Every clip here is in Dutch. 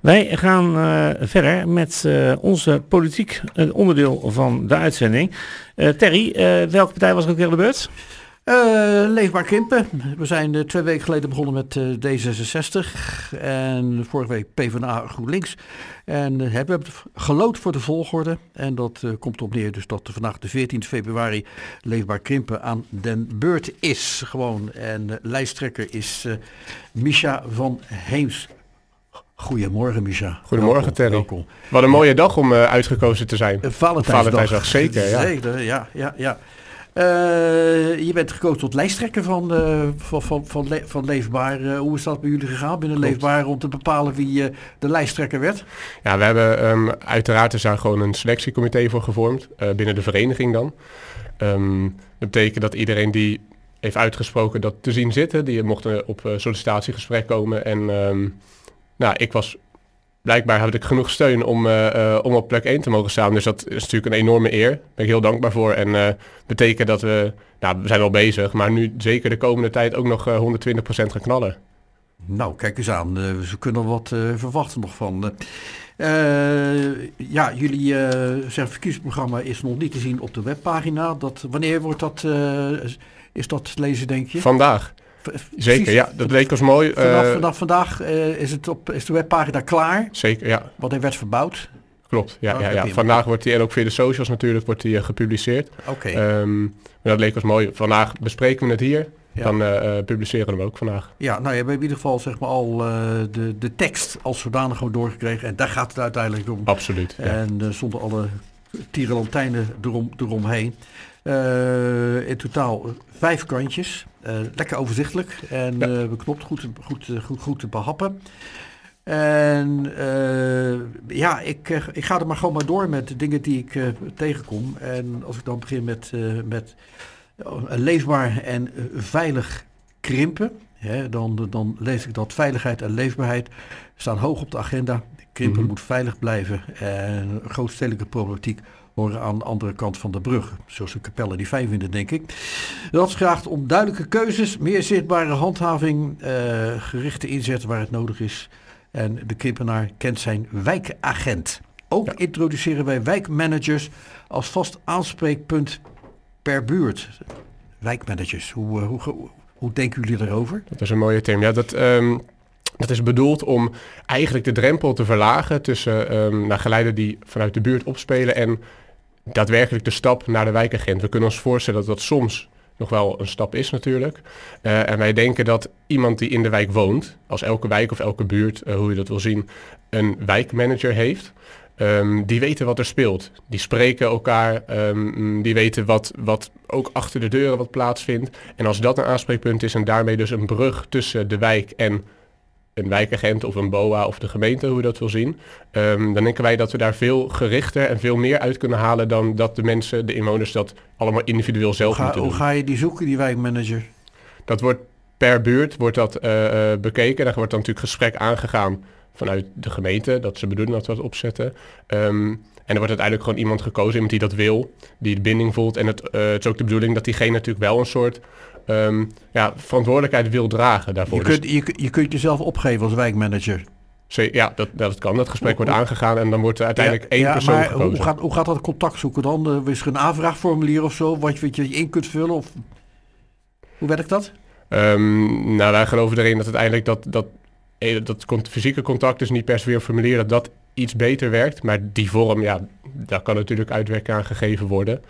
Wij gaan verder met onze politiek onderdeel van de uitzending. Terry, welke partij was er ook weer aan de beurt? Leefbaar Krimpen. We zijn 2 weken geleden begonnen met D66 en vorige week PvdA GroenLinks. En hebben geloot voor de volgorde. En dat komt op neer dus dat vandaag de 14 februari Leefbaar Krimpen aan den beurt is. Gewoon. En lijsttrekker is Misha van Heems. Goedemorgen, Misha. Goedemorgen, welkom, Terry. Welkom. Wat een mooie dag om uitgekozen te zijn. Valentijnsdag. Zeker, ja. Zeker, ja. Je bent gekozen tot lijsttrekker van Leefbaar. Hoe is dat bij jullie gegaan binnen Leefbaar om te bepalen wie de lijsttrekker werd? Ja, we hebben uiteraard is daar gewoon een selectiecomité voor gevormd, binnen de vereniging dan. Dat betekent dat iedereen die heeft uitgesproken dat te zien zitten, die mochten op sollicitatiegesprek komen. En blijkbaar had ik genoeg steun om op plek 1 te mogen staan. Dus dat is natuurlijk een enorme eer. Daar ben ik heel dankbaar voor. En betekent dat we zijn wel bezig, maar nu zeker de komende tijd ook nog 120% gaan knallen. Nou, kijk eens aan. We kunnen wat verwachten nog van. Jullie verkiezingsprogramma is nog niet te zien op de webpagina. Wanneer wordt dat, is dat te lezen, denk je? Vandaag. Zeker, ja. Dat leek ons mooi. Vanaf vandaag is de webpagina klaar. Zeker, ja. Want hij werd verbouwd. Klopt, ja. Vandaag wordt hij, en ook via de socials natuurlijk, wordt hij gepubliceerd. Oké. Maar dat leek ons mooi. Vandaag bespreken we het hier. Ja. Dan publiceren we hem ook vandaag. Ja, nou, je hebt in ieder geval zeg maar al de tekst als zodanig gewoon doorgekregen. En daar gaat het uiteindelijk om. Absoluut. Ja. En zonder alle tierenlantijnen eromheen. In totaal 5 kantjes. Lekker overzichtelijk en beknopt, goed te behappen. En ik ga er maar gewoon maar door met de dingen die ik tegenkom. En als ik dan begin met leefbaar en veilig krimpen, dan lees ik dat veiligheid en leefbaarheid staan hoog op de agenda. Krimpen moet veilig blijven en grootstedelijke problematiek horen aan de andere kant van de brug. Zoals de Capelle die fijn vinden, denk ik. Dat vraagt om duidelijke keuzes, meer zichtbare handhaving, gerichte inzet waar het nodig is. En de Krimpenaar kent zijn wijkagent. Ook introduceren wij wijkmanagers als vast aanspreekpunt per buurt. Wijkmanagers, hoe denken jullie daarover? Dat is een mooie term. Ja, dat is bedoeld om eigenlijk de drempel te verlagen tussen geleiden die vanuit de buurt opspelen en daadwerkelijk de stap naar de wijkagent. We kunnen ons voorstellen dat dat soms nog wel een stap is natuurlijk. En wij denken dat iemand die in de wijk woont, als elke wijk of elke buurt, hoe je dat wil zien, een wijkmanager heeft. Die weten wat er speelt. Die spreken elkaar. Die weten wat ook achter de deuren wat plaatsvindt. En als dat een aanspreekpunt is en daarmee dus een brug tussen de wijk en een wijkagent of een BOA of de gemeente, hoe je dat wil zien, dan denken wij dat we daar veel gerichter en veel meer uit kunnen halen dan dat de mensen, de inwoners, dat allemaal individueel zelf moeten doen. Hoe ga je die zoeken, die wijkmanager? Dat wordt per buurt bekeken. Daar wordt dan natuurlijk gesprek aangegaan vanuit de gemeente, dat ze bedoelen dat we dat opzetten. En er wordt uiteindelijk gewoon iemand gekozen, iemand die dat wil, die de binding voelt. En het is ook de bedoeling dat diegene natuurlijk wel een soort verantwoordelijkheid wil dragen daarvoor. Je kunt jezelf opgeven als wijkmanager. Ja, dat kan. Dat gesprek wordt aangegaan en dan wordt er uiteindelijk één persoon gekozen. Hoe gaat dat contact zoeken dan? Is er een aanvraagformulier of zo, wat je in kunt vullen? Of hoe werkt dat? Wij geloven erin dat uiteindelijk dat fysieke contact is niet per se weer een formulier, dat iets beter werkt. Maar die vorm, daar kan natuurlijk uitwerking aan gegeven worden.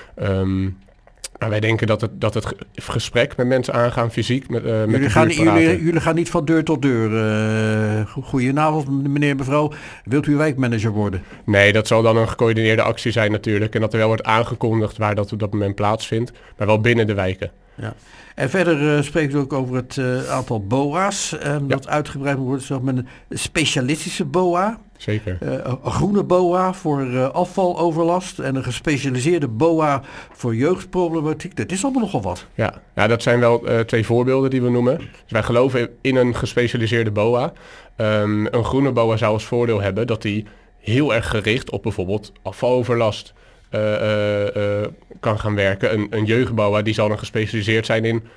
Maar wij denken dat het gesprek met mensen aangaan, fysiek, met jullie gaan niet van deur tot deur. Goedenavond, meneer en mevrouw. Wilt u wijkmanager worden? Nee, dat zal dan een gecoördineerde actie zijn natuurlijk. En dat er wel wordt aangekondigd waar dat op dat moment plaatsvindt. Maar wel binnen de wijken. Ja. En verder spreekt u ook over het aantal BOA's. Dat uitgebreid moet worden, zoals met een specialistische BOA. Zeker. Een groene BOA voor afvaloverlast en een gespecialiseerde BOA voor jeugdproblematiek. Dat is allemaal nogal wat. Ja, dat zijn wel 2 voorbeelden die we noemen. Dus wij geloven in een gespecialiseerde BOA. Een groene BOA zou als voordeel hebben dat die heel erg gericht op bijvoorbeeld afvaloverlast kan gaan werken. Een jeugdBOA die zal dan gespecialiseerd zijn in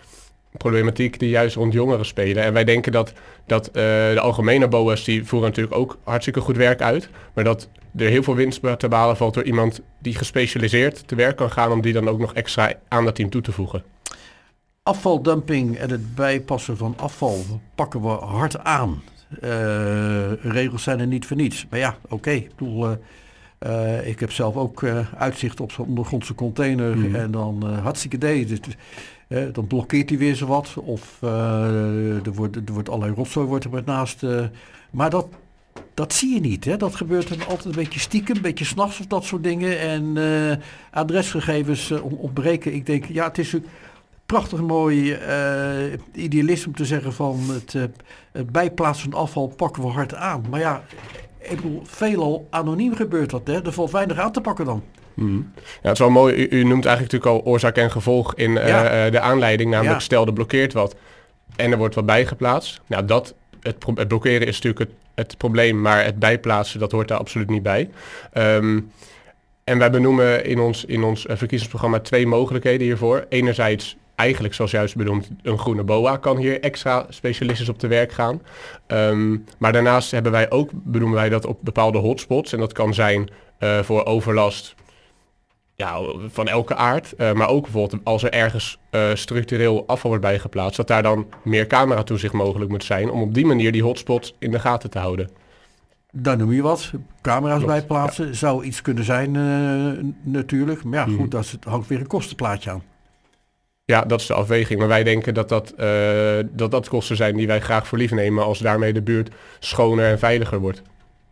problematiek die juist rond jongeren spelen. En wij denken dat de algemene BOA's, die voeren natuurlijk ook hartstikke goed werk uit. Maar dat er heel veel winst te behalen valt door iemand die gespecialiseerd te werk kan gaan, om die dan ook nog extra aan dat team toe te voegen. Afvaldumping en het bijpassen van afval pakken we hard aan. Regels zijn er niet voor niets. Maar ja, oké. Ik heb zelf ook uitzicht op zo'n ondergrondse container. En dan hartstikke idee. Dan blokkeert hij weer zo wat. Of er wordt allerlei rotzooi wordt er met naast. Maar dat zie je niet. Hè? Dat gebeurt dan altijd een beetje stiekem, een beetje 's nachts of dat soort dingen. En adresgegevens ontbreken. Ik denk, ja, het is een prachtig mooi idealisme om te zeggen van het bijplaatsen van afval pakken we hard aan. Maar ja, ik bedoel, veelal anoniem gebeurt dat. Hè? Er valt weinig aan te pakken dan. Ja, het is wel mooi. U noemt eigenlijk natuurlijk al oorzaak en gevolg in de aanleiding. Namelijk stel er blokkeert wat en er wordt wat bijgeplaatst. Nou, het blokkeren is natuurlijk het probleem, maar het bijplaatsen, dat hoort daar absoluut niet bij. En wij benoemen in ons verkiezingsprogramma 2 mogelijkheden hiervoor. Enerzijds, eigenlijk zoals juist benoemd, een groene BOA kan hier extra specialistisch op te werk gaan. Maar daarnaast benoemen wij dat op bepaalde hotspots. En dat kan zijn voor overlast van elke aard. Maar ook bijvoorbeeld als er ergens structureel afval wordt bijgeplaatst, dat daar dan meer cameratoezicht mogelijk moet zijn, om op die manier die hotspots in de gaten te houden. Daar noem je wat. Camera's bijplaatsen zou iets kunnen zijn natuurlijk. Maar ja, goed, dat hangt weer een kostenplaatje aan. Ja, dat is de afweging. Maar wij denken dat kosten zijn die wij graag voor lief nemen als daarmee de buurt schoner en veiliger wordt.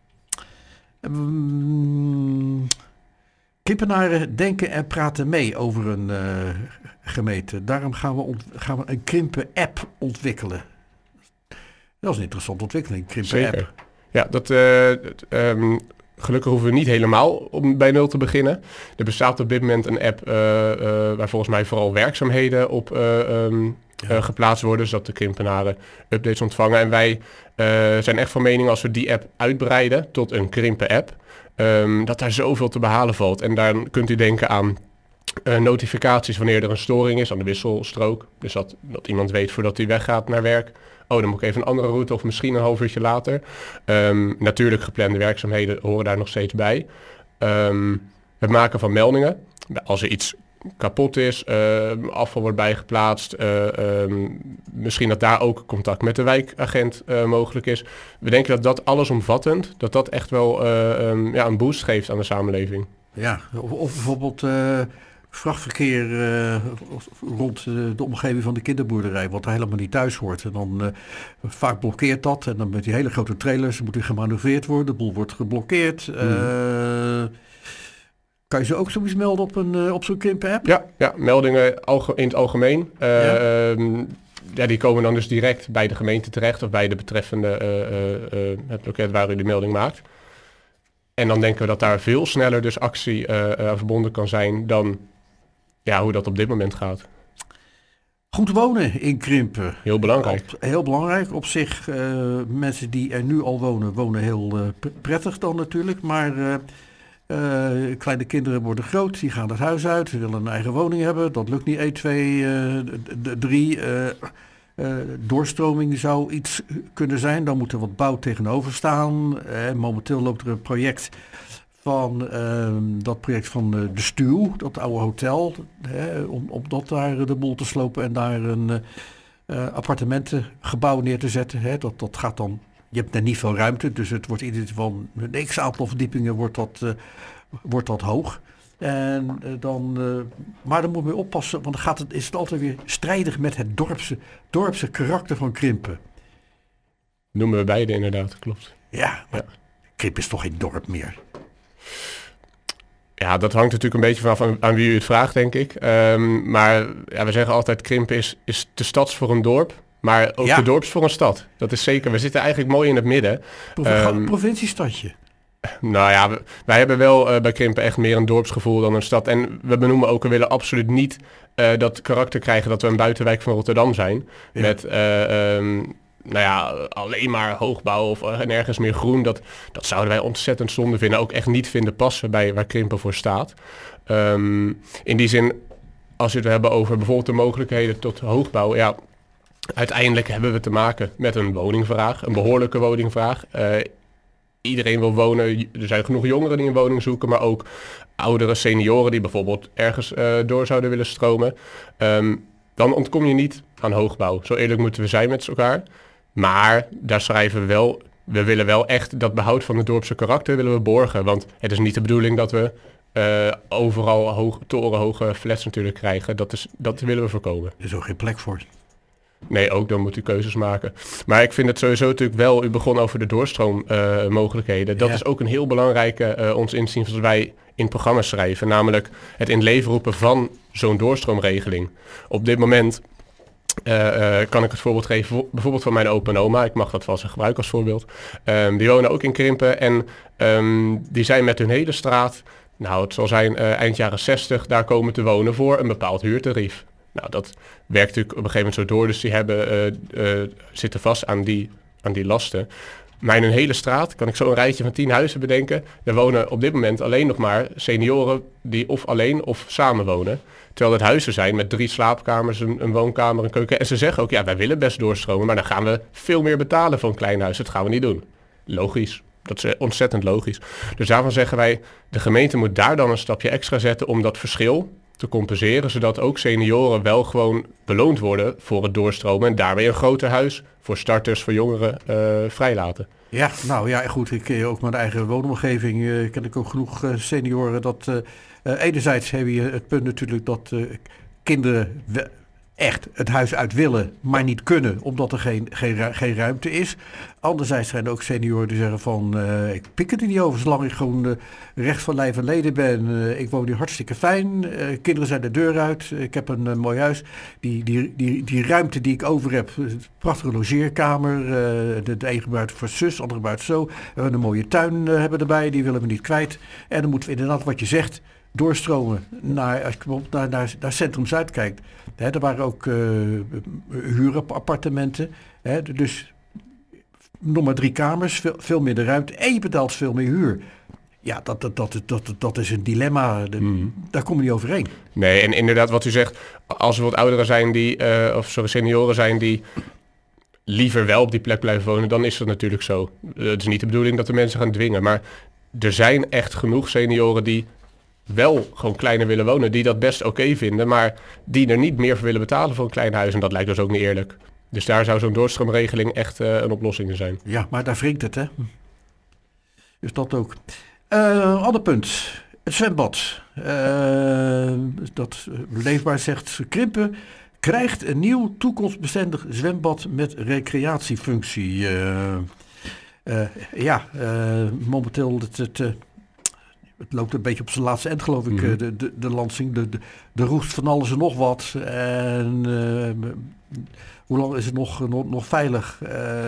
Krimpenaren denken en praten mee over een gemeente. Daarom gaan we een Krimpen-app ontwikkelen. Dat is een interessante ontwikkeling, Krimpen-app. Ja, gelukkig hoeven we niet helemaal om bij 0 te beginnen. Er bestaat op dit moment een app waar volgens mij vooral werkzaamheden op geplaatst worden, zodat de Krimpenaren updates ontvangen. En wij zijn echt van mening, als we die app uitbreiden tot een Krimpen-app, dat daar zoveel te behalen valt. En dan kunt u denken aan notificaties wanneer er een storing is aan de wisselstrook. Dus dat iemand weet voordat hij weggaat naar werk. Oh, dan moet ik even een andere route of misschien een half uurtje later. Natuurlijk geplande werkzaamheden horen daar nog steeds bij. Het maken van meldingen. Als er iets kapot is, afval wordt bijgeplaatst. Misschien dat daar ook contact met de wijkagent mogelijk is. We denken dat allesomvattend, dat echt wel een boost geeft aan de samenleving. Ja, of bijvoorbeeld vrachtverkeer rond de omgeving van de kinderboerderij, wat er helemaal niet thuis hoort. En dan vaak blokkeert dat. En dan met die hele grote trailers moet er gemanoeuvreerd worden. De boel wordt geblokkeerd. Kan je ze ook zoiets melden op zo'n Krimpen-app? Ja, meldingen in het algemeen. Die komen dan dus direct bij de gemeente terecht of bij de betreffende het loket waar u de melding maakt. En dan denken we dat daar veel sneller dus actie aan verbonden kan zijn dan hoe dat op dit moment gaat. Goed wonen in Krimpen. Heel belangrijk. Heel belangrijk. Op zich, mensen die er nu al wonen heel prettig dan natuurlijk. Maar kleine kinderen worden groot, die gaan het huis uit. Ze willen een eigen woning hebben. Dat lukt niet 1, 2, 3. Doorstroming zou iets kunnen zijn. Dan moet er wat bouw tegenover staan. Momenteel loopt er een project van de Stuw, dat oude hotel, om dat daar de boel te slopen en daar een appartementengebouw neer te zetten. Dat gaat dan, je hebt net niet veel ruimte, dus het wordt in ieder geval een x-aantal verdiepingen wordt dat hoog. En maar dan moet je oppassen, want dan is het altijd weer strijdig met het dorpse karakter van Krimpen. Noemen we beide inderdaad, klopt. Ja, maar Krimpen is toch geen dorp meer? Ja, dat hangt natuurlijk een beetje vanaf aan wie u het vraagt, denk ik. Maar we zeggen altijd, Krimpen is de stads voor een dorp, maar ook de dorps voor een stad. Dat is zeker. We zitten eigenlijk mooi in het midden. Provinciestadje. Nou ja, wij hebben wel bij Krimpen echt meer een dorpsgevoel dan een stad. En we benoemen ook, we willen absoluut niet dat karakter krijgen dat we een buitenwijk van Rotterdam zijn. Ja. Met alleen maar hoogbouw of nergens meer groen. Dat zouden wij ontzettend zonde vinden. Ook echt niet vinden passen bij waar Krimpen voor staat. In die zin, als we het hebben over bijvoorbeeld de mogelijkheden tot hoogbouw. Ja, Uiteindelijk hebben we te maken met een woningvraag, een behoorlijke woningvraag. Iedereen wil wonen, er zijn genoeg jongeren die een woning zoeken, maar ook oudere senioren die bijvoorbeeld ergens door zouden willen stromen. Dan ontkom je niet aan hoogbouw. Zo eerlijk moeten we zijn met elkaar. Maar daar schrijven we wel, we willen wel echt dat behoud van het dorpse karakter willen we borgen. Want het is niet de bedoeling dat we overal torenhoge flats natuurlijk krijgen. Dat willen we voorkomen. Er is ook geen plek voor. Nee, ook dan moet u keuzes maken. Maar ik vind het sowieso natuurlijk wel, u begon over de doorstroommogelijkheden. Dat is ook een heel belangrijke, ons inzien, als wij in programma's schrijven. Namelijk het in leven roepen van zo'n doorstroomregeling. Op dit moment kan ik het voorbeeld geven, bijvoorbeeld van mijn opa en oma. Ik mag dat wel eens gebruiken als voorbeeld. Die wonen ook in Krimpen en die zijn met hun hele straat, nou het zal zijn eind jaren 60, daar komen te wonen voor een bepaald huurtarief. Nou, dat werkt natuurlijk op een gegeven moment zo door, dus die zitten vast aan die lasten. Maar in een hele straat kan ik zo een rijtje van 10 huizen bedenken. Er wonen op dit moment alleen nog maar senioren die of alleen of samen wonen. Terwijl het huizen zijn met 3 slaapkamers, een woonkamer, een keuken. En ze zeggen ook, ja, wij willen best doorstromen, maar dan gaan we veel meer betalen voor een klein huis. Dat gaan we niet doen. Logisch. Dat is ontzettend logisch. Dus daarvan zeggen wij, de gemeente moet daar dan een stapje extra zetten om dat verschil te compenseren, zodat ook senioren wel gewoon beloond worden voor het doorstromen en daarmee een groter huis voor starters, voor jongeren vrijlaten. Ja, nou ja, goed. Ik ken ook mijn eigen woonomgeving. Ken ik ook genoeg senioren. Dat enerzijds heb je het punt natuurlijk dat kinderen echt het huis uit willen, maar niet kunnen, omdat er geen ruimte is. Anderzijds zijn er ook senioren die zeggen van, ik pik het er niet over, zolang ik gewoon recht van lijf en leden ben. Ik woon hier hartstikke fijn, kinderen zijn de deur uit, ik heb een mooi huis. Die ruimte die ik over heb, prachtige logeerkamer, de een gebruikt voor zus, de andere gebruikt zo. We hebben een mooie tuin hebben erbij, die willen we niet kwijt. En dan moeten we inderdaad, wat je zegt, doorstromen als je bijvoorbeeld naar Centrum Zuid kijkt. Er waren ook huurappartementen. Dus nog maar 3 kamers, veel minder ruimte. En je betaalt veel meer huur. Ja, dat is een dilemma. Daar kom je niet overheen. Nee, en inderdaad wat u zegt, als er wat ouderen zijn senioren zijn die liever wel op die plek blijven wonen, dan is dat natuurlijk zo. Het is niet de bedoeling dat de mensen gaan dwingen. Maar er zijn echt genoeg senioren die wel gewoon kleiner willen wonen, die dat best oké vinden, maar die er niet meer voor willen betalen voor een klein huis. En dat lijkt dus ook niet eerlijk. Dus daar zou zo'n doorstroomregeling echt een oplossing in zijn. Ja, maar daar wringt het, hè? Dus dat ook. Ander punt. Het zwembad. Dat Leefbaar zegt, Krimpen krijgt een nieuw toekomstbestendig zwembad met recreatiefunctie. Momenteel het loopt een beetje op zijn laatste eind, geloof ik, de lancing. De roest van alles en nog wat. En hoe lang is het nog veilig?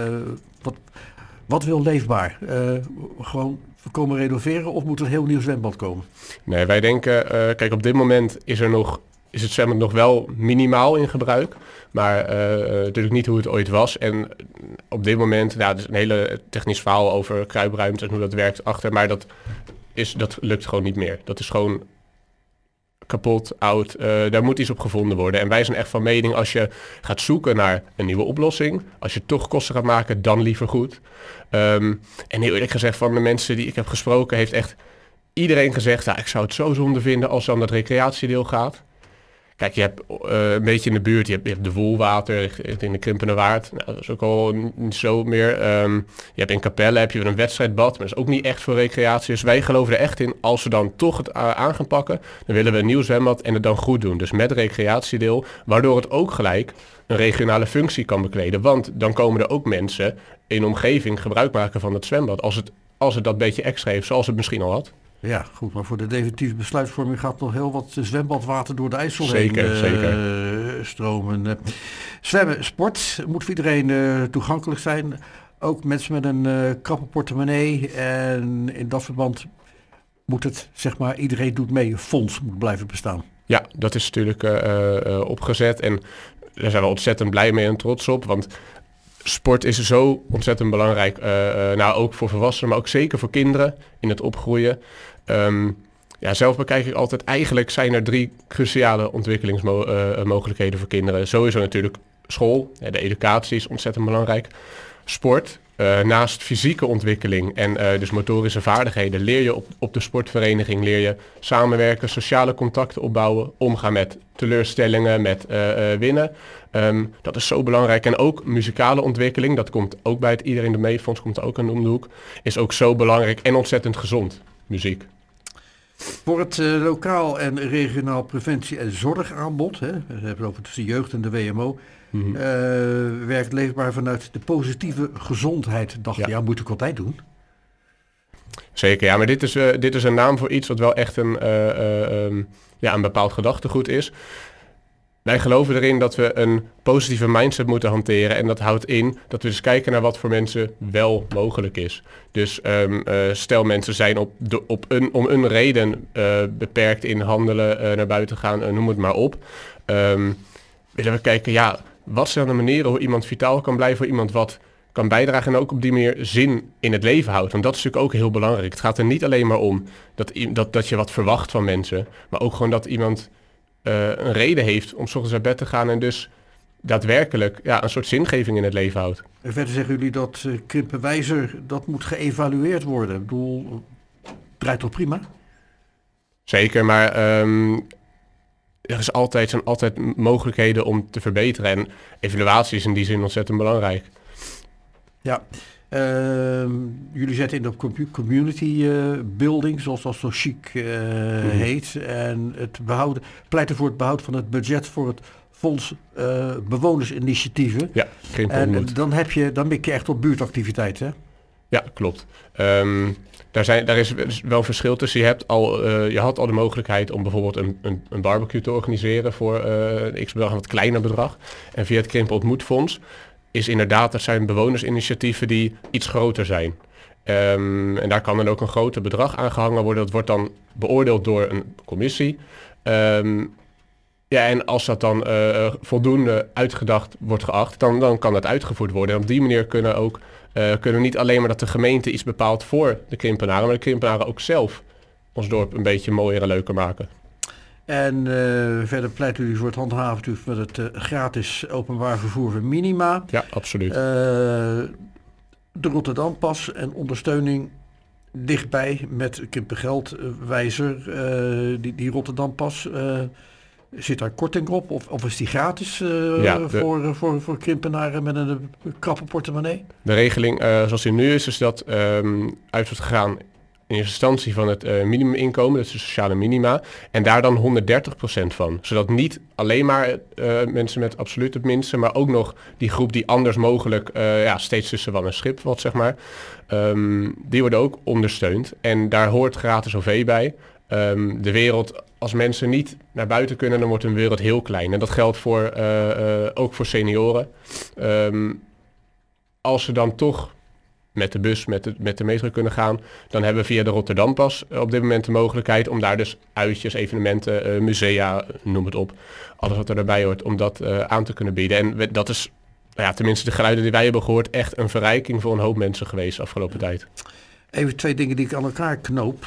Wat wil Leefbaar? Gewoon komen renoveren of moet er een heel nieuw zwembad komen? Nee, wij denken, kijk, op dit moment is het zwembad nog wel minimaal in gebruik. Maar natuurlijk niet hoe het ooit was. En op dit moment, het is een hele technisch verhaal over kruipruimte en hoe dat werkt achter. Maar dat lukt gewoon niet meer. Dat is gewoon kapot, oud. Daar moet iets op gevonden worden. En wij zijn echt van mening, als je gaat zoeken naar een nieuwe oplossing, als je toch kosten gaat maken, dan liever goed. En heel eerlijk gezegd, van de mensen die ik heb gesproken, heeft echt iedereen gezegd, ik zou het zo zonde vinden als dan dat recreatiedeel gaat. Kijk, je hebt een beetje in de buurt, je hebt de Woelwater in de Krimpenerwaard. Nou, dat is ook al niet zo meer. Je hebt in Capelle heb je weer een wedstrijdbad, maar dat is ook niet echt voor recreatie. Dus wij geloven er echt in, als we dan toch het aan gaan pakken, dan willen we een nieuw zwembad en het dan goed doen. Dus met recreatiedeel, waardoor het ook gelijk een regionale functie kan bekleden. Want dan komen er ook mensen in de omgeving gebruik maken van het zwembad, als het dat beetje extra heeft, zoals het misschien al had. Ja, goed, maar voor de definitieve besluitvorming gaat nog heel wat zwembadwater door de IJssel heen stromen. Zwemmen, sport, moet voor iedereen toegankelijk zijn. Ook mensen met een krappe portemonnee. En in dat verband moet het, zeg maar, iedereen doet mee, een fonds moet blijven bestaan. Ja, dat is natuurlijk opgezet en daar zijn we ontzettend blij mee en trots op, want sport is zo ontzettend belangrijk, ook voor volwassenen, maar ook zeker voor kinderen in het opgroeien. Zelf bekijk ik altijd, eigenlijk zijn er 3 cruciale ontwikkelingsmogelijkheden voor kinderen. Sowieso natuurlijk school, de educatie is ontzettend belangrijk. Sport, naast fysieke ontwikkeling en dus motorische vaardigheden leer je op de sportvereniging, leer je samenwerken, sociale contacten opbouwen, omgaan met teleurstellingen, met winnen. Dat is zo belangrijk. En ook muzikale ontwikkeling, dat komt ook bij het Iedereen de Meefonds, komt ook aan de hoek, is ook zo belangrijk en ontzettend gezond, muziek. Voor het lokaal en regionaal preventie- en zorgaanbod, we hebben het over tussen jeugd en de WMO, werkt Leefbaar vanuit de positieve gezondheid. Dacht je, moet ik altijd doen? Zeker, ja, maar dit is een naam voor iets wat wel echt een bepaald gedachtegoed is. Wij geloven erin dat we een positieve mindset moeten hanteren. En dat houdt in dat we dus kijken naar wat voor mensen wel mogelijk is. Dus stel mensen zijn om een reden beperkt in handelen, naar buiten gaan, noem het maar op. Willen we kijken, wat zijn de manieren hoe iemand vitaal kan blijven, hoe iemand wat kan bijdragen en ook op die manier zin in het leven houdt. Want dat is natuurlijk ook heel belangrijk. Het gaat er niet alleen maar om dat je wat verwacht van mensen, maar ook gewoon dat iemand een reden heeft om 's ochtends uit bed te gaan en dus daadwerkelijk een soort zingeving in het leven houdt. En verder zeggen jullie dat Krimpenwijzer, dat moet geëvalueerd worden. Ik bedoel, draait toch prima? Zeker, maar er zijn altijd mogelijkheden om te verbeteren. En evaluatie is in die zin ontzettend belangrijk. Ja, jullie zetten in op community building, zoals dat zo chic heet. En pleiten voor het behoud van het budget voor het Fonds Bewonersinitiatieven. Ja, geen probleem. En dan mik je echt op buurtactiviteiten, hè? Ja, klopt. Daar is wel een verschil tussen. Je had al de mogelijkheid om bijvoorbeeld een barbecue te organiseren voor een x-bedrag, een wat kleiner bedrag. En via het Krimpen Ontmoetfonds is inderdaad, dat zijn bewonersinitiatieven die iets groter zijn. En daar kan dan ook een groter bedrag aan gehangen worden. Dat wordt dan beoordeeld door een commissie. En als dat dan voldoende uitgedacht wordt geacht, dan kan dat uitgevoerd worden. En op die manier kunnen niet alleen maar dat de gemeente iets bepaalt voor de Krimpenaren, maar de Krimpenaren ook zelf ons dorp een beetje mooier en leuker maken. En verder pleiten jullie voor het handhaven natuurlijk met het gratis openbaar vervoer van minima. Ja, absoluut. De Rotterdampas en ondersteuning dichtbij met Krimpengeldwijzer. Die Rotterdampas, zit daar korting op of is die gratis voor Krimpenaren met een krappe portemonnee? De regeling zoals die nu is dat uit wordt gegaan in eerste instantie van het minimuminkomen, dat is de sociale minima, en daar dan 130% van. Zodat niet alleen maar mensen met absoluut het minste, maar ook nog die groep die anders mogelijk steeds tussen wal en schip valt, zeg maar. Die worden ook ondersteund. En daar hoort gratis OV bij. De wereld, als mensen niet naar buiten kunnen, dan wordt hun wereld heel klein. En dat geldt ook voor senioren. Als ze dan toch met de bus, met de metro kunnen gaan, dan hebben we via de Rotterdampas op dit moment de mogelijkheid om daar dus uitjes, evenementen, musea, noem het op, alles wat er daarbij hoort, om dat aan te kunnen bieden. En dat is, tenminste de geluiden die wij hebben gehoord, echt een verrijking voor een hoop mensen geweest de afgelopen tijd. Even 2 dingen die ik aan elkaar knoop.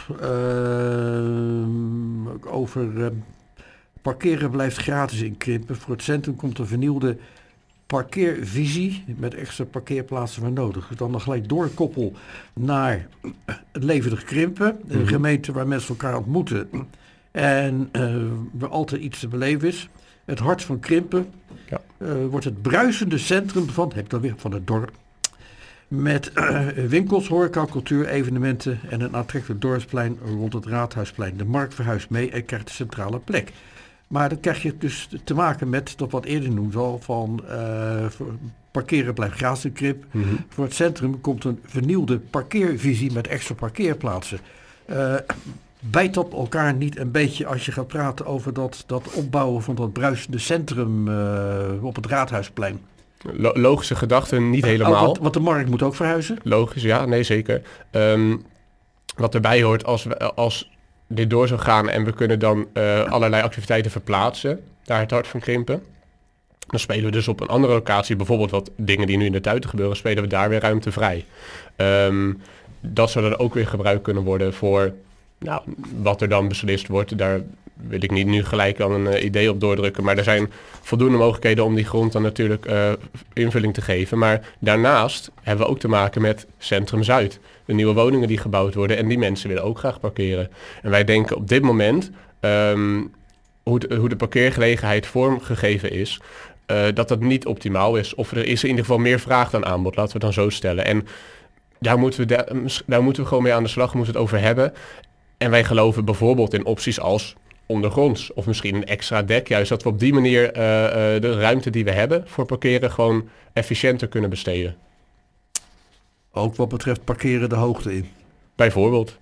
Over parkeren blijft gratis in Krimpen. Voor het centrum komt een vernieuwde parkeervisie met extra parkeerplaatsen waar nodig. Dus dan gelijk doorkoppel naar het levendig Krimpen. Een gemeente waar mensen elkaar ontmoeten en waar altijd iets te beleven is. Het hart van Krimpen wordt het bruisende centrum van het dorp. Met winkels, horeca, cultuur, evenementen en een aantrekkelijk dorpsplein rond het Raadhuisplein. De markt verhuist mee en krijgt de centrale plek. Maar dan krijg je dus te maken met dat wat eerder noemde al van parkeren blijft gratis in Krimpen. Voor het centrum komt een vernieuwde parkeervisie met extra parkeerplaatsen. Bijt dat elkaar niet een beetje als je gaat praten over dat opbouwen van dat bruisende centrum op het Raadhuisplein? Logische gedachten, niet helemaal. Want de markt moet ook verhuizen? Logisch, ja, nee zeker. Wat erbij hoort als dit door zou gaan en we kunnen dan allerlei activiteiten verplaatsen, daar het hart van Krimpen. Dan spelen we dus op een andere locatie, bijvoorbeeld wat dingen die nu in de Tuiten gebeuren, spelen we daar weer ruimtevrij. Dat zou dan ook weer gebruikt kunnen worden voor wat er dan beslist wordt. Daar wil ik niet nu gelijk al een idee op doordrukken. Maar er zijn voldoende mogelijkheden om die grond dan natuurlijk invulling te geven. Maar daarnaast hebben we ook te maken met Centrum Zuid. De nieuwe woningen die gebouwd worden en die mensen willen ook graag parkeren. En wij denken op dit moment, hoe de parkeergelegenheid vormgegeven is, dat niet optimaal is. Of er is in ieder geval meer vraag dan aanbod, laten we het dan zo stellen. En daar moeten we gewoon mee aan de slag, moeten we het over hebben. En wij geloven bijvoorbeeld in opties als ondergronds of misschien een extra dek. Juist dat we op die manier de ruimte die we hebben voor parkeren gewoon efficiënter kunnen besteden. Ook wat betreft parkeren de hoogte in. Bijvoorbeeld.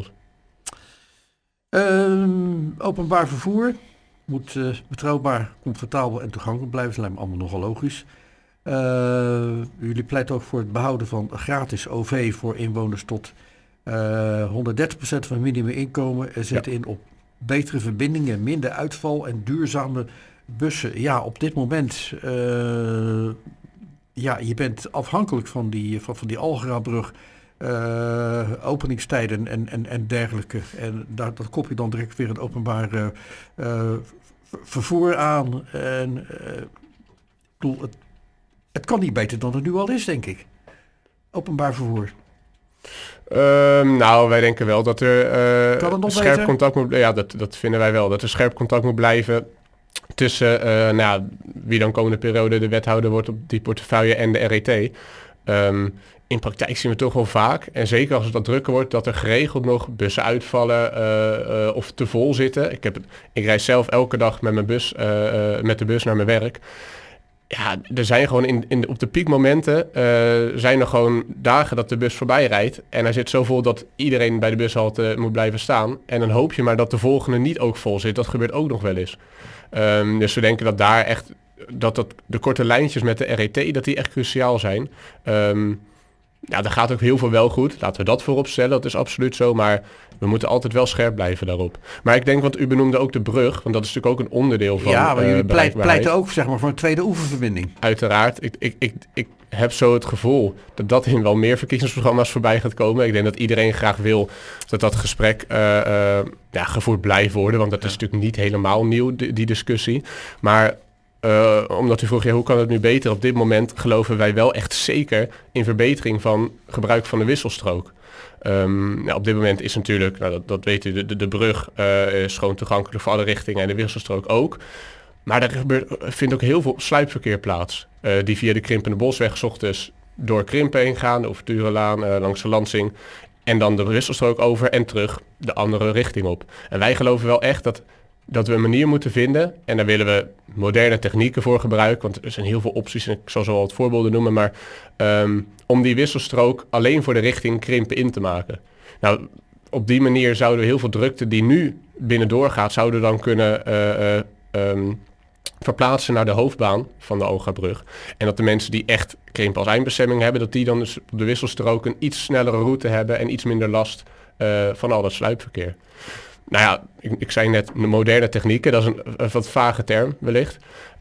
Openbaar vervoer moet betrouwbaar, comfortabel en toegankelijk blijven. Dat lijkt me allemaal nogal logisch. Jullie pleiten ook voor het behouden van gratis OV voor inwoners tot 130% van het minimuminkomen. Zetten in op betere verbindingen, minder uitval en duurzame bussen. Ja, op dit moment, je bent afhankelijk van die Algerabrug, openingstijden en dergelijke. En dat kop je dan direct weer het openbaar vervoer aan. En, het kan niet beter dan het nu al is, denk ik. Openbaar vervoer. Wij denken wel dat er kan het nog scherp beter? contact moet. Ja, dat vinden wij wel. Dat er scherp contact moet blijven tussen wie dan komende periode de wethouder wordt op die portefeuille en de RET. In praktijk zien we toch wel vaak, en zeker als het wat drukker wordt, dat er geregeld nog bussen uitvallen of te vol zitten. Ik reis zelf elke dag met met de bus naar mijn werk. Ja, er zijn gewoon op de piekmomenten zijn er gewoon dagen dat de bus voorbij rijdt. En hij zit zo vol dat iedereen bij de bushalte moet blijven staan. En dan hoop je maar dat de volgende niet ook vol zit. Dat gebeurt ook nog wel eens. Dus we denken dat daar echt, dat de korte lijntjes met de RET, dat die echt cruciaal zijn. Daar gaat ook heel veel wel goed. Laten we dat voorop stellen, dat is absoluut zo. Maar we moeten altijd wel scherp blijven daarop. Maar ik denk, want u benoemde ook de brug, want dat is natuurlijk ook een onderdeel van maar jullie pleiten ook zeg maar voor een tweede oeververbinding. Uiteraard. Ik heb zo het gevoel dat in wel meer verkiezingsprogramma's voorbij gaat komen. Ik denk dat iedereen graag wil dat gesprek gevoerd blijft worden. Want dat is natuurlijk niet helemaal nieuw, die discussie. Maar omdat u vroeg, hoe kan het nu beter? Op dit moment geloven wij wel echt zeker in verbetering van gebruik van de wisselstrook. Op dit moment is natuurlijk, dat weet u, de brug is gewoon toegankelijk voor alle richtingen en de wisselstrook ook. Maar er vindt ook heel veel sluipverkeer plaats. Die via de Krimpende Bosweg 's ochtends door Krimpen heen gaan, over Turelaan, langs de Lansing. En dan de wisselstrook over en terug de andere richting op. En wij geloven wel echt dat we een manier moeten vinden. En daar willen we moderne technieken voor gebruiken. Want er zijn heel veel opties. En ik zal zo al wat voorbeelden noemen. Maar om die wisselstrook alleen voor de richting Krimpen in te maken. Nou, op die manier zouden we heel veel drukte die nu binnendoor gaat, zouden dan kunnen verplaatsen naar de hoofdbaan van de Algabrug. En dat de mensen die echt Krimpen als eindbestemming hebben, dat die dan dus op de wisselstrook een iets snellere route hebben en iets minder last van al dat sluipverkeer. Nou ja, ik zei net moderne technieken, dat is een wat vage term wellicht.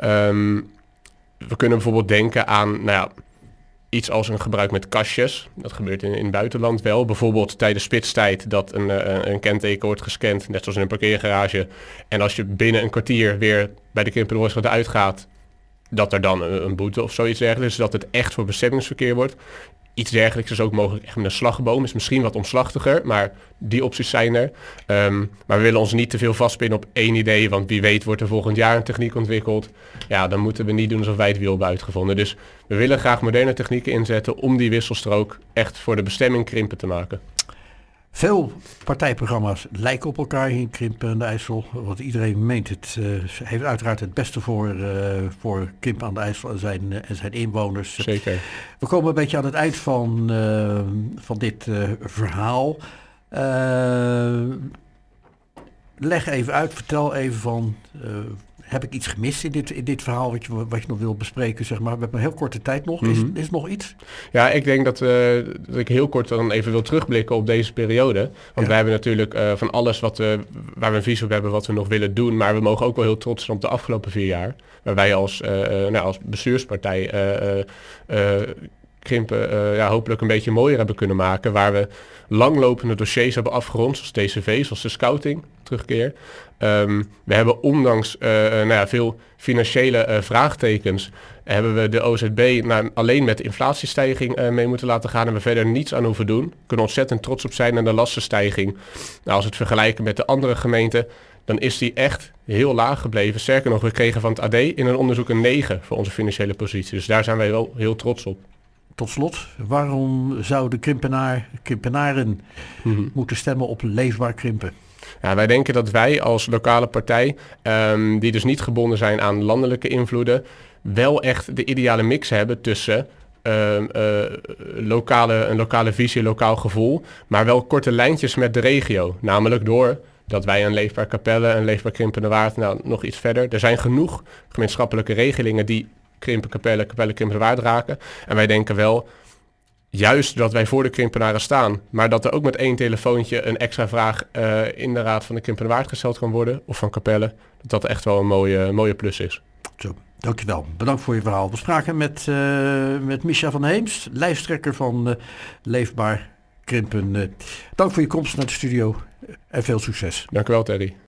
We kunnen bijvoorbeeld denken aan iets als een gebruik met kastjes. Dat gebeurt in het buitenland wel. Bijvoorbeeld tijdens spitstijd dat een kenteken wordt gescand, net zoals in een parkeergarage. En als je binnen een kwartier weer bij de Krimpende Bosweg uitgaat, dat er dan een boete of zoiets dergelijks is, dat het echt voor bestemmingsverkeer wordt. Iets dergelijks is ook mogelijk echt met een slagboom. Is misschien wat omslachtiger, maar die opties zijn er. Maar we willen ons niet te veel vastpinnen op één idee, want wie weet wordt er volgend jaar een techniek ontwikkeld. Ja, dan moeten we niet doen alsof wij het wiel hebben uitgevonden. Dus we willen graag moderne technieken inzetten om die wisselstrook echt voor de bestemming Krimpen te maken. Veel partijprogramma's lijken op elkaar in Krimpen aan de IJssel. Want iedereen meent het. Heeft uiteraard het beste voor Krimpen aan de IJssel en zijn inwoners. Zeker. We komen een beetje aan het eind van dit verhaal. Leg even uit, vertel even van... heb ik iets gemist in dit verhaal wat je nog wil bespreken? Zeg maar? We hebben een heel korte tijd nog. Mm-hmm. Is er nog iets? Ja, ik denk dat ik heel kort dan even wil terugblikken op deze periode. Want wij hebben natuurlijk van alles waar we een visie op hebben wat we nog willen doen. Maar we mogen ook wel heel trots zijn op de afgelopen 4 jaar. Waar wij als bestuurspartij Krimpen hopelijk een beetje mooier hebben kunnen maken. Waar we langlopende dossiers hebben afgerond, zoals DCV, zoals de scouting, terugkeer. We hebben ondanks veel financiële vraagtekens, hebben we de OZB alleen met de inflatiestijging mee moeten laten gaan en we verder niets aan hoeven doen. We kunnen ontzettend trots op zijn aan de lastenstijging. Nou, als we het vergelijken met de andere gemeenten, dan is die echt heel laag gebleven. Sterker nog, we kregen van het AD in een onderzoek een 9 voor onze financiële positie. Dus daar zijn wij wel heel trots op. Tot slot, waarom zouden Krimpenaren moeten stemmen op Leefbaar Krimpen? Ja, wij denken dat wij als lokale partij, die dus niet gebonden zijn aan landelijke invloeden, wel echt de ideale mix hebben tussen een lokale visie, lokaal gevoel, maar wel korte lijntjes met de regio. Namelijk door dat wij een Leefbaar Capelle, een Leefbaar Krimpenerwaard, nog iets verder. Er zijn genoeg gemeenschappelijke regelingen die Krimpen Capelle, Capelle Krimpenerwaard raken. En wij denken wel, juist dat wij voor de Krimpenaren staan, maar dat er ook met 1 telefoontje een extra vraag in de raad van de Krimpenerwaard gesteld kan worden, of van Capelle, dat echt wel een mooie plus is. Zo, dankjewel. Bedankt voor je verhaal. We spraken met Micha van Heemst, lijsttrekker van Leefbaar Krimpen. Dank voor je komst naar de studio en veel succes. Dank u wel, Terry.